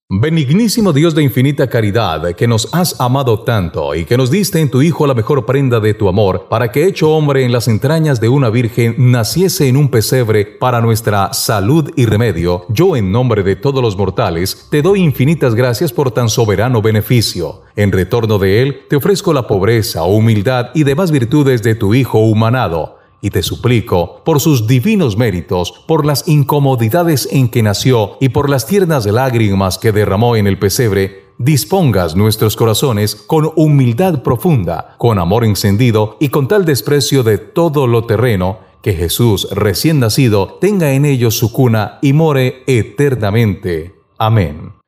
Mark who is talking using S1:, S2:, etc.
S1: Benignísimo Dios de infinita caridad, que nos has amado tanto y que nos diste en tu Hijo la mejor prenda de tu amor, para que hecho hombre en las entrañas de una virgen naciese en un pesebre para nuestra salud y remedio, yo en nombre de todos los mortales te doy infinitas gracias por tan soberano beneficio. En retorno de él te ofrezco la pobreza, humildad y demás virtudes de tu Hijo humanado. Y te suplico, por sus divinos méritos, por las incomodidades en que nació y por las tiernas lágrimas que derramó en el pesebre, dispongas nuestros corazones con humildad profunda, con amor encendido y con tal desprecio de todo lo terreno, que Jesús recién nacido tenga en ellos su cuna y more eternamente. Amén.